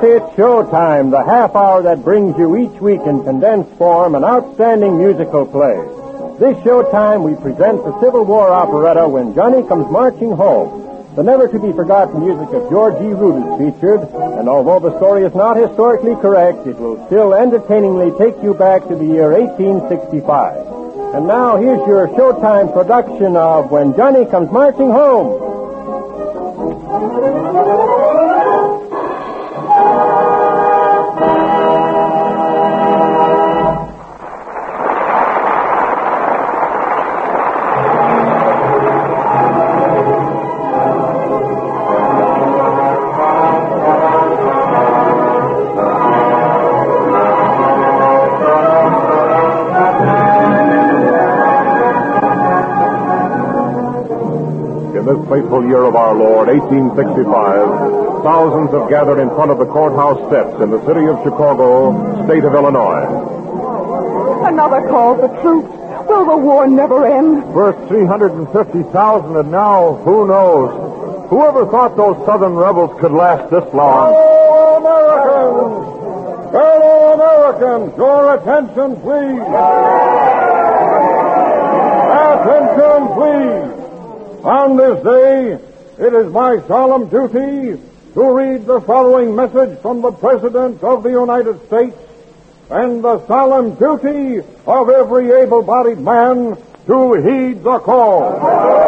It's Showtime, the half hour that brings you each week in condensed form an outstanding musical play. This Showtime, we present the Civil War operetta When Johnny Comes Marching Home. The never-to-be-forgotten music of George E. Root is featured, and although the story is not historically correct, it will still entertainingly take you back to the year 1865. And now, here's your Showtime production of When Johnny Comes Marching Home. This fateful year of our Lord, 1865, thousands have gathered in front of the courthouse steps in the city of Chicago, state of Illinois. Another call for troops. Will the war never end? First 350,000 and now, who knows? Whoever thought those Southern rebels could last this long? Fellow Americans! Fellow Americans, your attention, please! Attention, please! On this day, it is my solemn duty to read the following message from the President of the United States and the solemn duty of every able-bodied man to heed the call.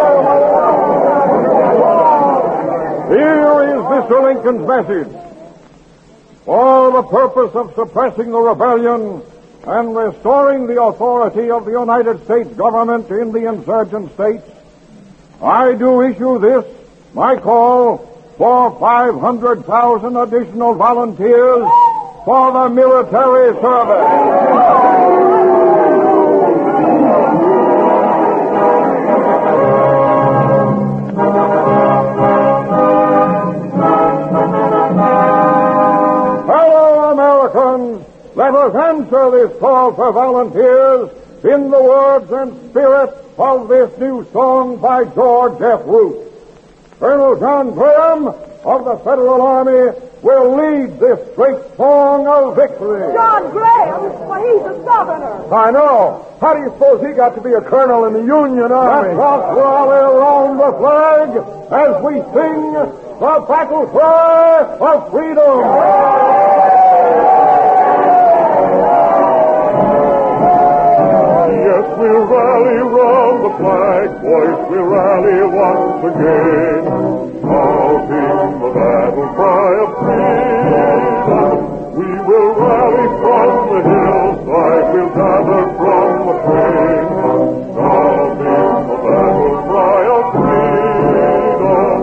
Here is Mr. Lincoln's message. For the purpose of suppressing the rebellion and restoring the authority of the United States government in the insurgent states, I do issue this, my call, for 500,000 additional volunteers for the military service. Fellow Americans, let us answer this call for volunteers in the words and spirit of this new song by George F. Root. Colonel John Graham of the Federal Army will lead this great song of victory. John Graham? Why, he's a Southerner. I know. How do you suppose he got to be a colonel in the Union Army? Let's rock rally around the flag as we sing the battle cry of freedom. We'll rally round the flag, boys, we'll rally once again, shouting the battle cry of freedom. We will rally from the hillside, we'll gather from the plain, shouting the battle cry of freedom.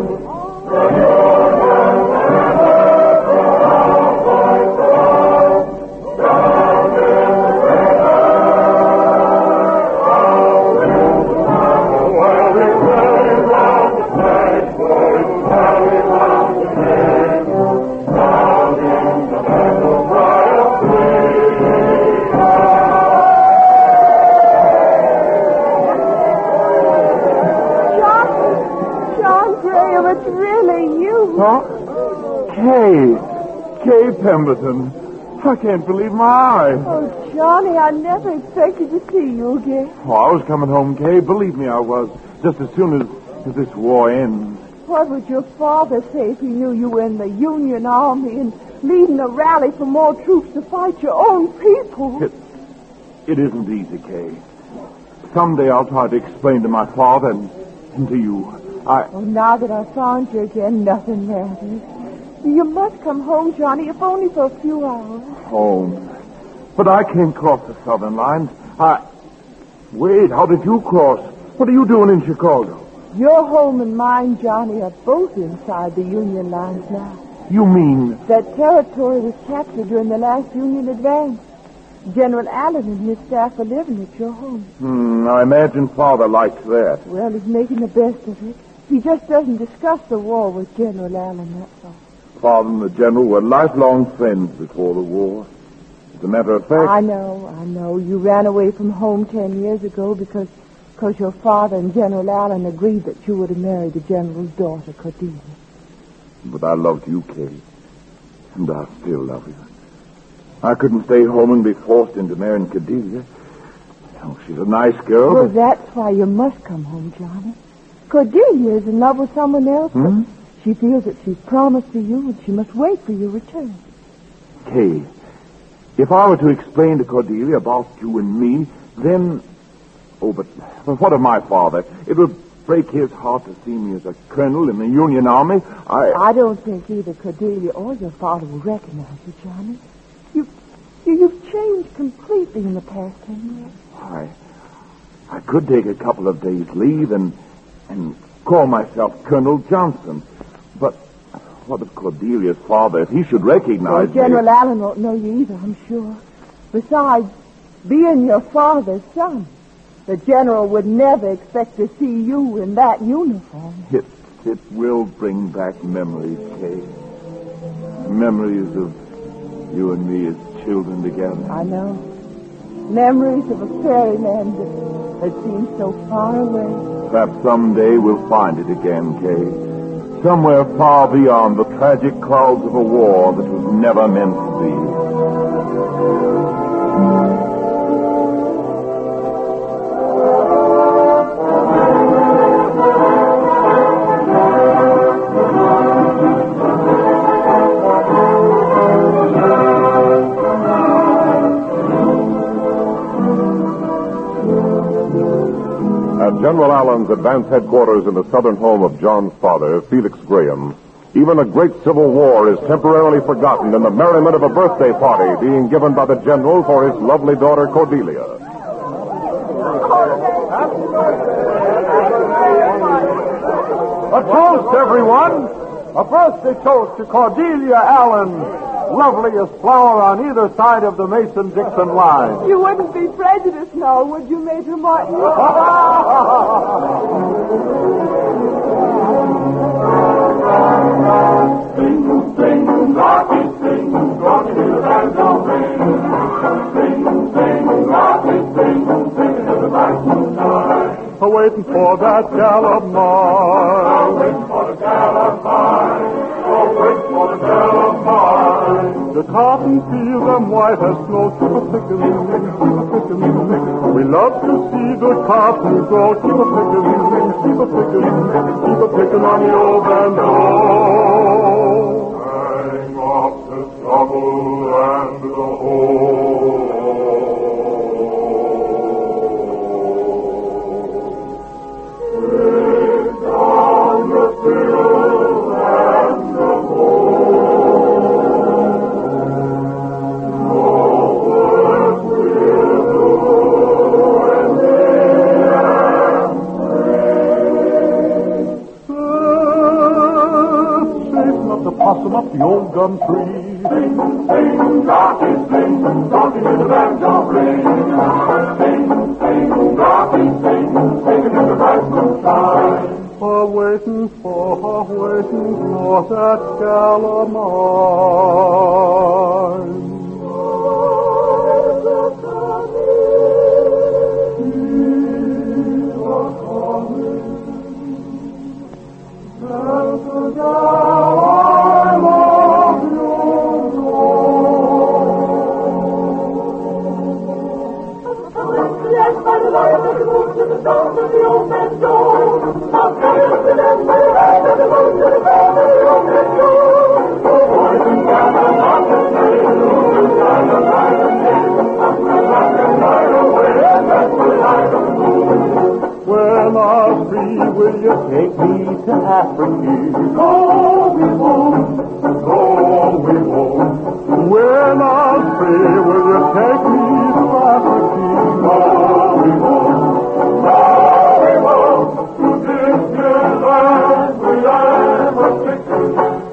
Kay Pemberton. I can't believe my eyes. Oh, Johnny, I never expected to see you again. Oh, I was coming home, Kay. Believe me, I was. Just as soon as this war ends. What would your father say if he knew you were in the Union Army and leading a rally for more troops to fight your own people? It isn't easy, Kay. Someday I'll try to explain to my father and to you. Oh, now that I found you again, nothing matters. You must come home, Johnny, if only for a few hours. Home? But I can't cross the southern lines. Wait, how did you cross? What are you doing in Chicago? Your home and mine, Johnny, are both inside the Union lines now. You mean? That territory was captured during the last Union advance. General Allen and his staff are living at your home. I imagine Father likes that. Well, he's making the best of it. He just doesn't discuss the war with General Allen, that's all. Father and the General were lifelong friends before the war. As a matter of fact... I know. You ran away from home 10 years ago because your father and General Allen agreed that you would have married the General's daughter, Cordelia. But I loved you, Kay. And I still love you. I couldn't stay home and be forced into marrying Cordelia. Oh, she's a nice girl. Well, that's why you must come home, Johnny. Cordelia is in love with someone else. Hmm? She feels that she's promised to you and she must wait for your return. Kay, if I were to explain to Cordelia about you and me, then... Oh, but what of my father? It would break his heart to see me as a colonel in the Union Army. I don't think either Cordelia or your father will recognize you, Johnny. You've changed completely in the past 10 years. I could take a couple of days' leave and call myself Colonel Johnson. But what of Cordelia's father? If he should recognize me... General Allen won't know you either, I'm sure. Besides, being your father's son, the general would never expect to see you in that uniform. It will bring back memories, Kay. Memories of you and me as children together. I know. Memories of a fairyland that seems so far away. Perhaps someday we'll find it again, Kay. Somewhere far beyond the tragic clouds of a war that was never meant to be. General Allen's advance headquarters in the southern home of John's father, Felix Graham, even a great civil war is temporarily forgotten in the merriment of a birthday party being given by the general for his lovely daughter, Cordelia. A toast, everyone! A birthday toast to Cordelia Allen, loveliest flower on either side of the Mason-Dixon line. You wouldn't be prejudiced now, would you, Major Martin? Sing, sing, Rocky, sing, Rocky to the banjo ring. Sing, sing, Rocky, sing, sing to the black moonshine. Waiting for that gal of mine. Waiting for the gal of mine. Waiting for the gal of mine. The cotton fields them white as snow, keep a pickin', We love to see the cotton grow, keep a pickin', on the old banjo. Hang off the trouble and the hoe. Lay down the fill and the Possum up the old gum tree. Sing, sing, Rocky, sing, Rocky to the banjo ring. Sing, sing, Rocky, sing, sing to the bright moonshine. Waiting for that gal of mine. When I'm free, will you take me to Africa? No, we won't. No, we won't. When I'm free, will you take me to Africa? No, we won't. No, we won't. To this dear land we ever taken.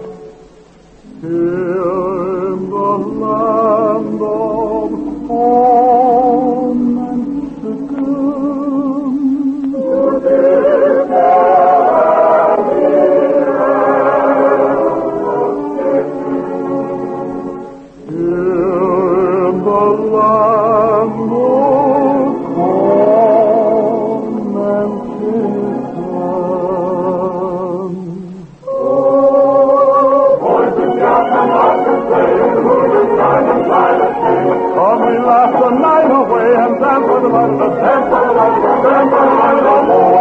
Here in the land of home and second. To this land we ever taken. Here by the light of the stand by the light of the stand by the light of the moon.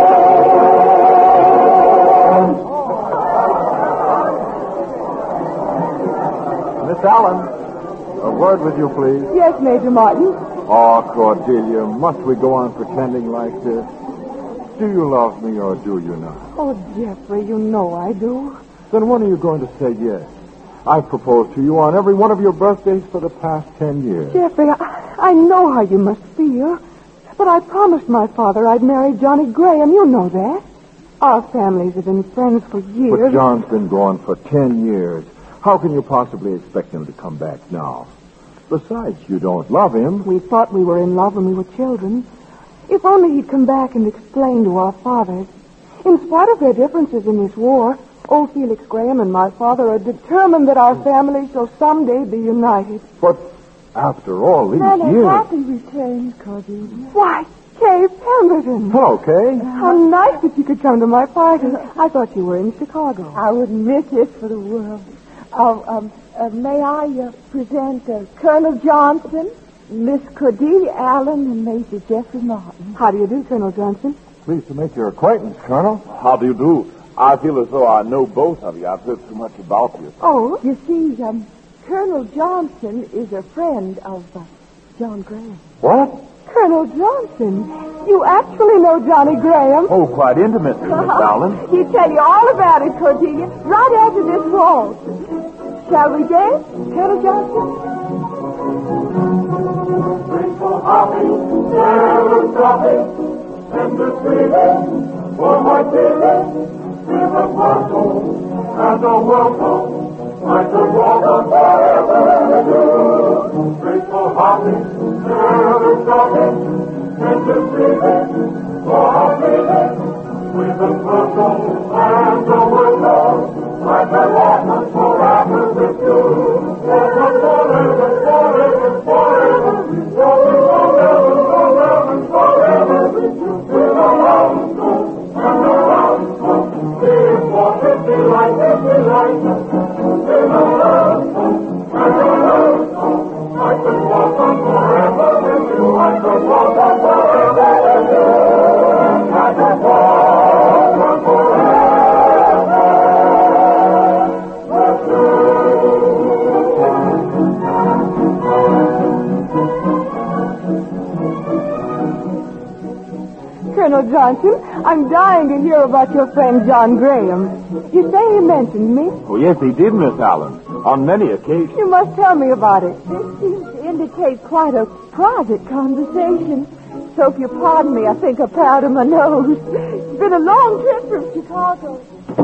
Miss Allen, a word with you, please. Yes, Major Martin. Oh, Cordelia, must we go on pretending like this? Do you love me or do you not? Oh, Jeffrey, you know I do. Then when are you going to say yes? I've proposed to you on every one of your birthdays for the past 10 years. Jeffrey, I know how you must feel. But I promised my father I'd marry Johnny Graham. You know that. Our families have been friends for years. But John's been gone for 10 years. How can you possibly expect him to come back now? Besides, you don't love him. We thought we were in love when we were children. If only he'd come back and explain to our fathers. In spite of their differences in this war, old Felix Graham and my father are determined that our family shall someday be united. But after all these And a years... happy return, Cordelia. Why, Kay Pemberton. Hello, Kay. How nice that you could come to my party. I thought you were in Chicago. I wouldn't miss this for the world. May I present Colonel Johnson, Miss Cordelia Allen, and Major Jeffrey Martin. How do you do, Colonel Johnson? Pleased to make your acquaintance, Colonel. How do you do? I feel as though I know both of you. I've heard so much about you. Oh, you see, Colonel Johnson is a friend of John Graham. What? Colonel Johnson, you actually know Johnny Graham. Oh, quite intimately, Miss Allen. He'll tell you all about it, Cordelia, right after this waltz. Shall we dance, Colonel Johnson? Grateful, happy, never stopping, tender feeling for my feeling, with a parcel and a welcome, I could walk on forever with you. Grateful, happy, never stopping, tender feeling for my feeling, with a parcel and a welcome, I could walk on forever with you. Forever, forever, forever, forever, forever, forever, forever, with you. With a round stone and a round stone, if what it be like, it be like. With a round stone and a round stone, I could walk on forever with you. I could walk on forever with you. I could walk on forever. Colonel Johnson, I'm dying to hear about your friend John Graham. You say he mentioned me? Oh, yes, he did, Miss Allen. On many occasions. You must tell me about it. This seems to indicate quite a private conversation. So if you pardon me, I think I powder my nose. It's been a long trip from Chicago.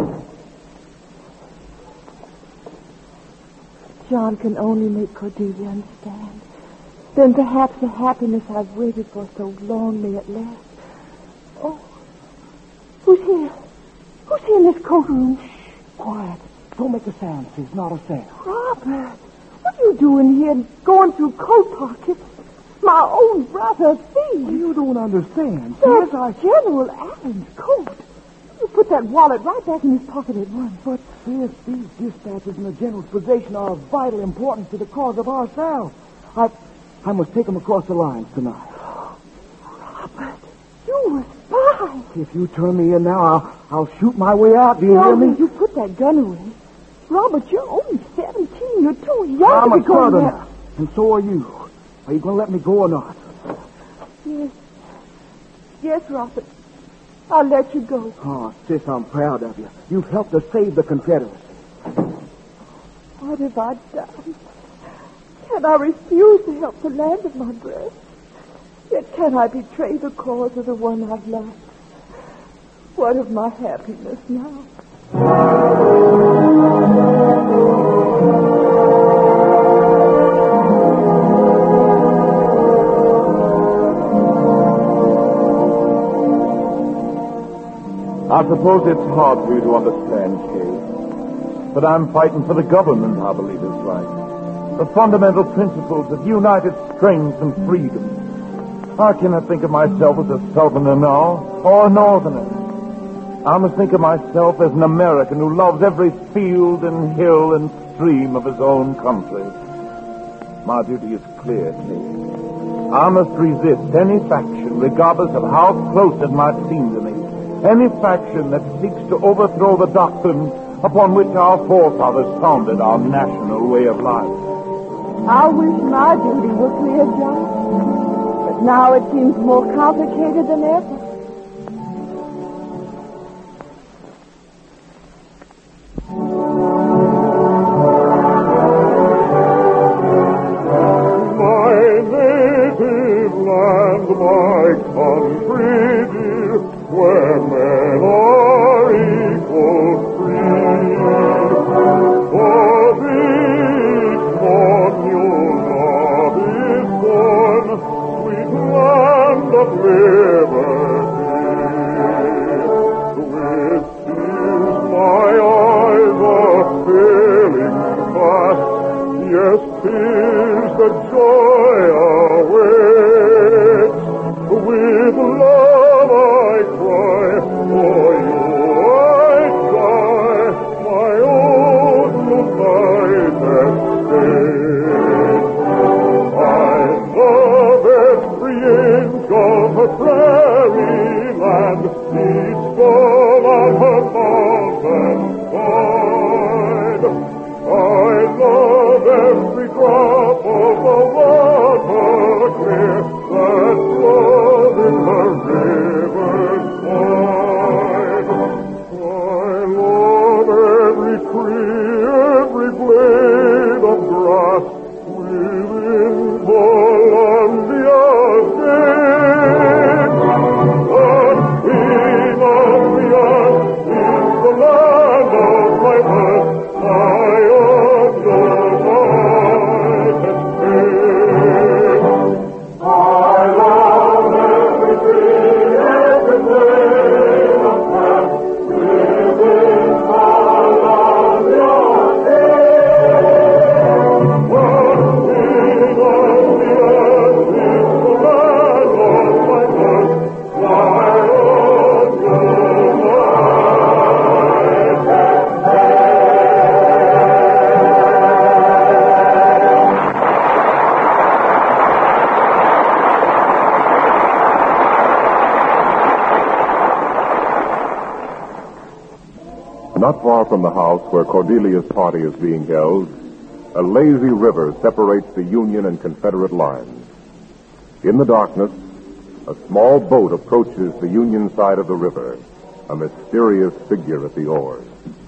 John can only make Cordelia understand. Then perhaps the happiness I've waited for so long may at last. Oh, who's here? Who's here in this courtroom? Quiet. Don't make a sound. There's not a sound. Robert, what are you doing here going through coat pockets? My own brother, thief. You don't understand. That's General Allen's coat. You put that wallet right back in his pocket at once. But, sis, these dispatches in the general's possession are of vital importance to the cause of our South. I must take them across the lines tonight. Robert, you a spy. If you turn me in now, I'll shoot my way out. Do you hear me? You put that gun away. Robert, you're only 17. You're too young I'm to a be going southerner, there. and so are you. Are you going to let me go or not? Yes. Yes, Robert. I'll let you go. Oh, sis, I'm proud of you. You've helped us save the Confederacy. What have I done? Can I refuse to help the land of my birth? Yet can I betray the cause of the one I've loved? What of my happiness now? I suppose it's hard for you to understand, Kay. But I'm fighting for the government I believe is right. The fundamental principles of united strength and freedom. I cannot think of myself as a southerner now, or a northerner. I must think of myself as an American who loves every field and hill and stream of his own country. My duty is clear, Kay. I must resist any faction, regardless of how close it might seem to me. Any faction that seeks to overthrow the doctrine upon which our forefathers founded our national way of life. I wish my duty were clear, John. But now it seems more complicated than ever. Not far from the house where Cordelia's party is being held, a lazy river separates the Union and Confederate lines. In the darkness, a small boat approaches the Union side of the river, a mysterious figure at the oars.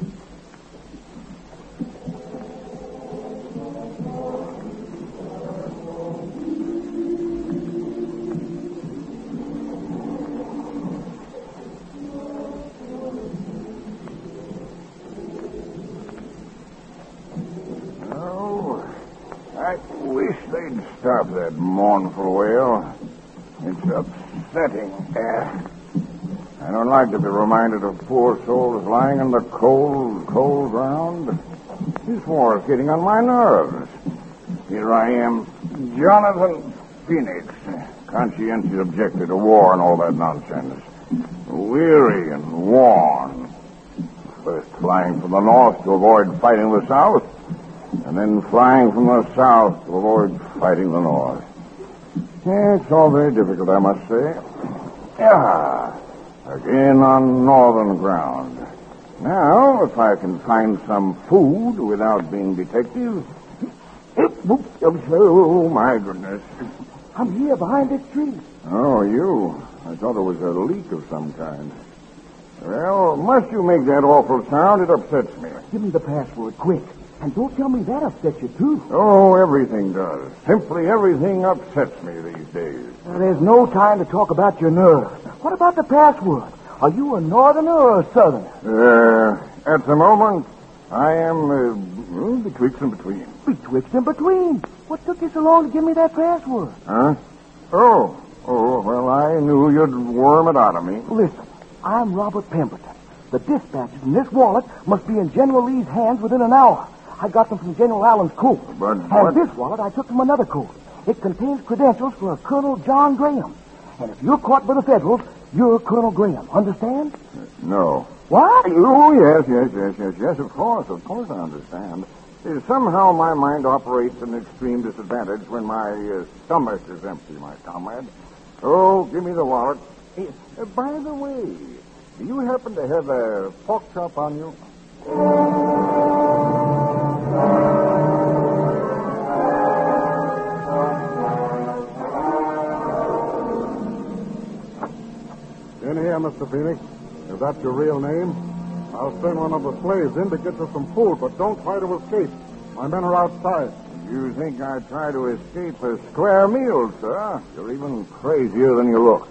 Stop that mournful wail. It's upsetting. I don't like to be reminded of poor souls lying in the cold, cold ground. This war is getting on my nerves. Here I am, Jonathan Phoenix, conscientious objector to war and all that nonsense. Weary and worn. First flying from the north to avoid fighting the south, and then flying from the south to avoid fighting the north. Yeah, it's all very difficult, I must say. Yeah, again on northern ground. Now, if I can find some food without being detected... Oh, my goodness. I'm here behind this tree. Oh, you. I thought it was a leak of some kind. Well, must you make that awful sound? It upsets me. Give me the password, quick. And don't tell me that upsets you, too. Oh, everything does. Simply everything upsets me these days. Now, there's no time to talk about your nerves. What about the password? Are you a northerner or a southerner? At the moment, I am betwixt and between. Betwixt and between? What took you so long to give me that password? Huh? Oh, well, I knew you'd worm it out of me. Listen, I'm Robert Pemberton. The dispatches in this wallet must be in General Lee's hands within an hour. I got them from General Allen's coat. But this wallet I took from another coat. It contains credentials for a Colonel John Graham. And if you're caught by the Federals, you're Colonel Graham. Understand? No. What? Oh, yes, of course I understand. Somehow my mind operates at an extreme disadvantage when my stomach is empty, my comrade. Oh, give me the wallet. Hey, by the way, do you happen to have a pork chop on you? In here, Mr. Phoenix. Is that your real name? I'll send one of the slaves in to get you some food, but don't try to escape. My men are outside. You think I'd try to escape a square meal, sir? You're even crazier than you look.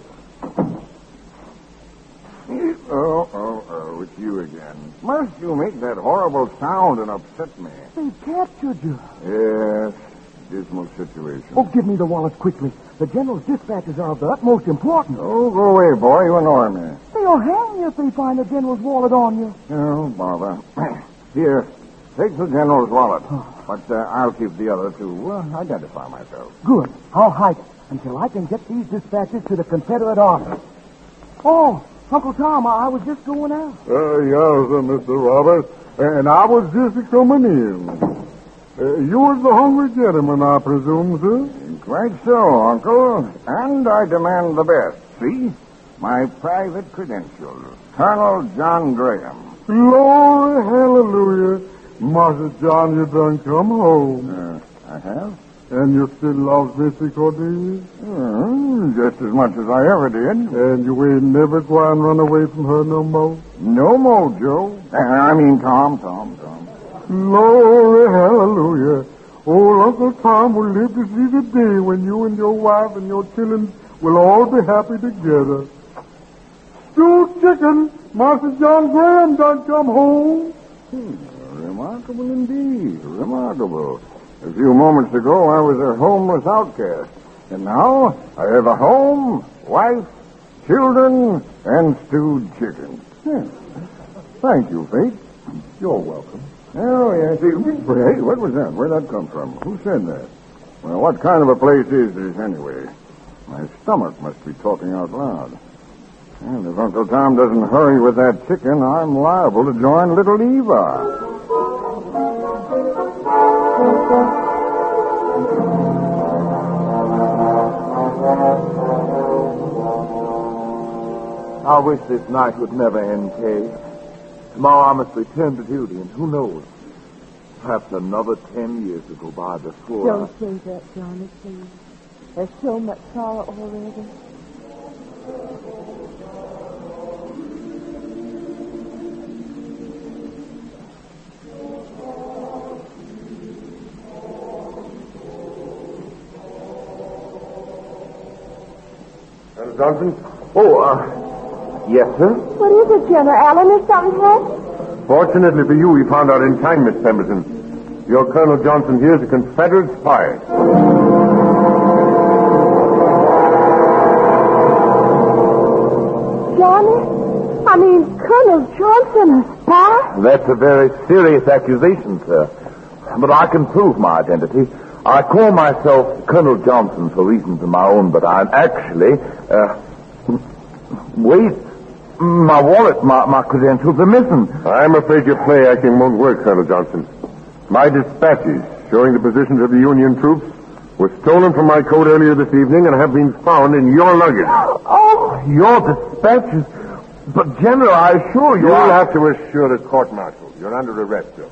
Oh, it's you again. Must you make that horrible sound and upset me? They captured you. Yes, dismal situation. Oh, give me the wallet quickly. The general's dispatches are of the utmost importance. Oh, go away, boy. You annoy me. They'll hang you if they find the general's wallet on you. Oh, bother. Here, take the general's wallet. But I'll keep the other to identify myself. Good. I'll hide it until I can get these dispatches to the Confederate office. Oh, Uncle Tom, I was just going out. Yes, Mr. Roberts. And I was just coming in. You was the hungry gentleman, I presume, sir? Quite so, Uncle. And I demand the best. See? My private credentials. Colonel John Graham. Glory, hallelujah. Master John, you done come home. I have? And you still love Missy Cordelia? Just as much as I ever did. And you ain't never going to run away from her no more? No more, Joe. I mean, Tom. Glory, hallelujah. Old Uncle Tom will live to see the day when you and your wife and your children will all be happy together. Stewed chicken, Master John Graham done come home. Remarkable indeed. Remarkable. A few moments ago, I was a homeless outcast. And now, I have a home, wife, children, and stewed chicken. Thank you, Fate. You're welcome. Oh, yes. Hey, what was that? Where'd that come from? Who said that? Well, what kind of a place is this, anyway? My stomach must be talking out loud. And if Uncle Tom doesn't hurry with that chicken, I'm liable to join Little Eva. I wish this night would never end, Kay. Tomorrow I must return to duty, and who knows? Perhaps another 10 years will go by before Don't say that, Johnny, please. There's so much sorrow already. Colonel Johnson? Yes, sir? What is it, General Allen? Is something happened? Fortunately for you, we found out in time, Miss Pemberton. Your Colonel Johnson here is a Confederate spy. Johnny? I mean, Colonel Johnson, a spy? That's a very serious accusation, sir. But I can prove my identity. I call myself Colonel Johnson for reasons of my own, but I'm actually, wait, my wallet, my credentials are missing. I'm afraid your play acting won't work, Colonel Johnson. My dispatches showing the positions of the Union troops were stolen from my coat earlier this evening and have been found in your luggage. Oh, your dispatches? But, General, I assure you... You'll have to assure the court-martial. You're under arrest, sir.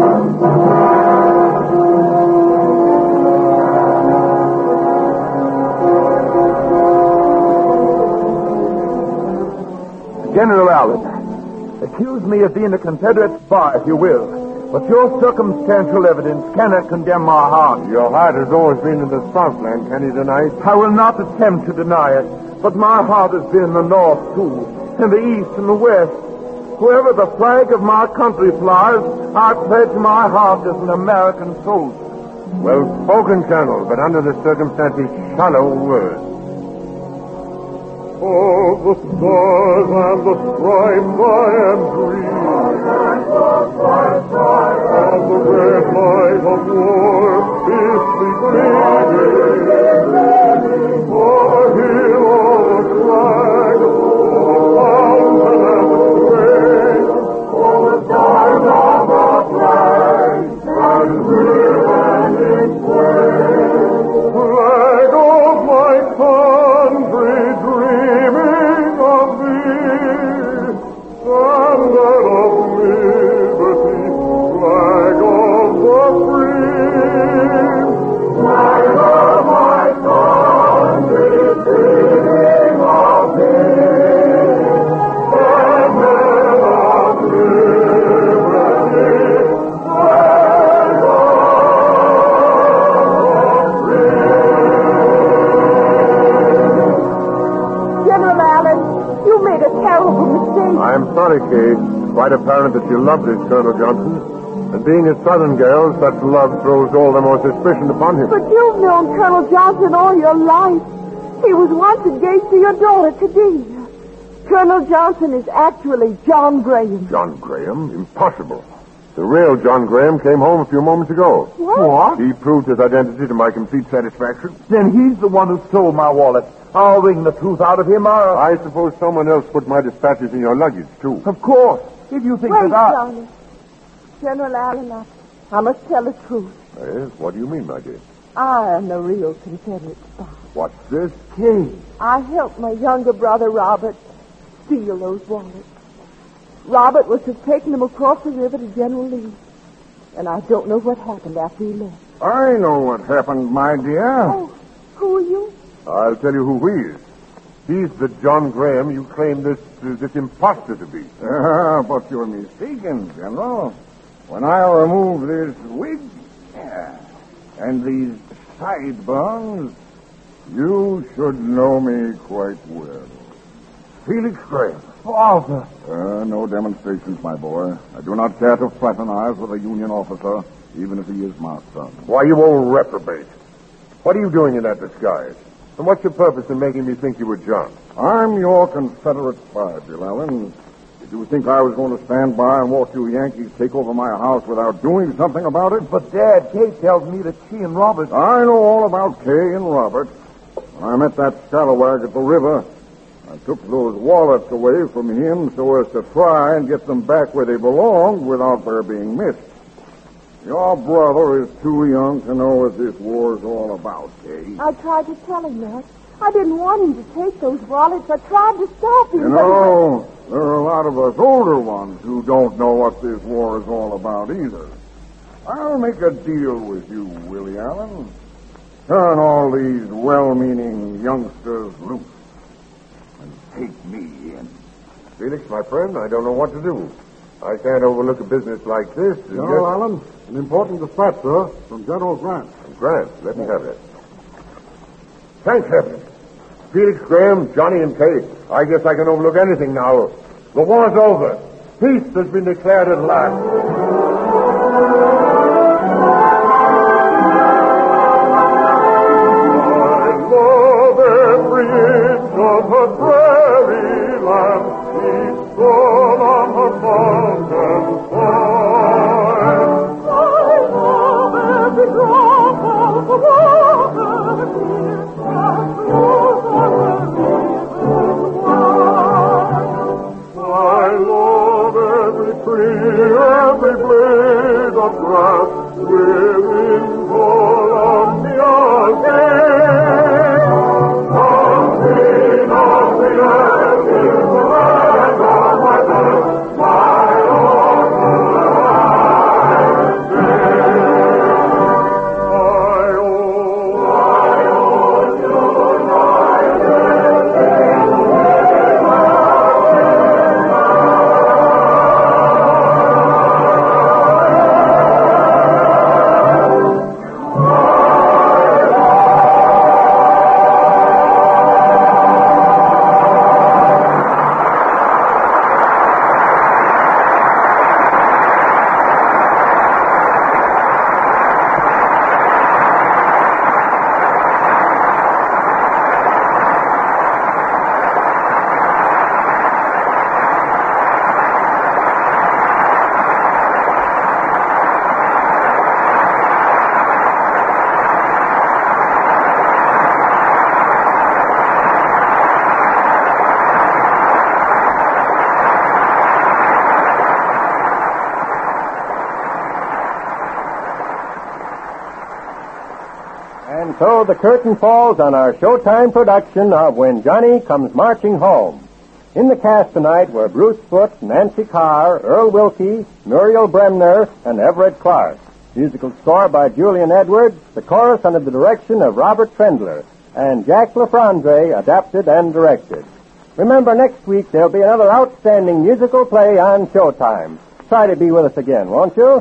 General Allen, accuse me of being a Confederate spy, if you will. But your circumstantial evidence cannot condemn my heart. Your heart has always been in the Southland. Can you deny it? I will not attempt to deny it. But my heart has been in the North, too, in the East and the West. Wherever the flag of my country flies, I pledge my heart as an American soldier. Well spoken, Colonel, but under the circumstances, shallow words. Oh, the stars and the stripes I am dreaming, and the red light of war is sleeping. For a hero of flag, for the fountain and the spring, for the stars of the flag, and Kate. I'm sorry, Kay. It's quite apparent that you love this Colonel Johnson. And being a Southern girl, such love throws all the more suspicion upon him. But you've known Colonel Johnson all your life. He was once engaged to your daughter, Cadena. Colonel Johnson is actually John Graham. John Graham? Impossible. The real John Graham came home a few moments ago. What? He proved his identity to my complete satisfaction. Then he's the one who stole my wallet. I'll wring the truth out of him. I suppose someone else put my dispatches in your luggage, too. Of course. If you think Wait, that I... Johnny. General Allen, I must tell the truth. Yes? What do you mean, my dear? I am the real Confederate spy. What's this? Kay. I helped my younger brother, Robert, steal those wallets. Robert was to have taken them across the river to General Lee. And I don't know what happened after he left. I know what happened, my dear. Oh, who are you? I'll tell you who he is. He's the John Graham you claim this imposter to be. But you're mistaken, General. When I remove this wig and these sideburns, you should know me quite well. Felix Graham. Father. No demonstrations, my boy. I do not care to fraternize with a Union officer, even if he is my son. Why, you old reprobate. What are you doing in that disguise? And what's your purpose in making me think you were John? I'm your Confederate spy, Bill Allen. Did you think I was going to stand by and watch you Yankees take over my house without doing something about it? But, Dad, Kay tells me that she and Robert... I know all about Kay and Robert. When I met that scalawag at the river, I took those wallets away from him so as to try and get them back where they belonged without their being missed. Your brother is too young to know what this war's all about, Kay. I tried to tell him that. I didn't want him to take those wallets. I tried to stop him. You know, there are a lot of us older ones who don't know what this war is all about either. I'll make a deal with you, Willie Allen. Turn all these well-meaning youngsters loose and take me in. Felix, my friend, I don't know what to do. I can't overlook a business like this. General Allen, an important dispatch, sir, from General Grant. Grant, let me have it. Thank heaven. Felix Graham, Johnny, and Kay. I guess I can overlook anything now. The war's over. Peace has been declared at last. And so the curtain falls on our Showtime production of When Johnny Comes Marching Home. In the cast tonight were Bruce Foote, Nancy Carr, Earl Wilkie, Muriel Bremner, and Everett Clark. Musical score by Julian Edwards, the chorus under the direction of Robert Trendler, and Jack LaFrandre adapted and directed. Remember, next week there'll be another outstanding musical play on Showtime. Try to be with us again, won't you?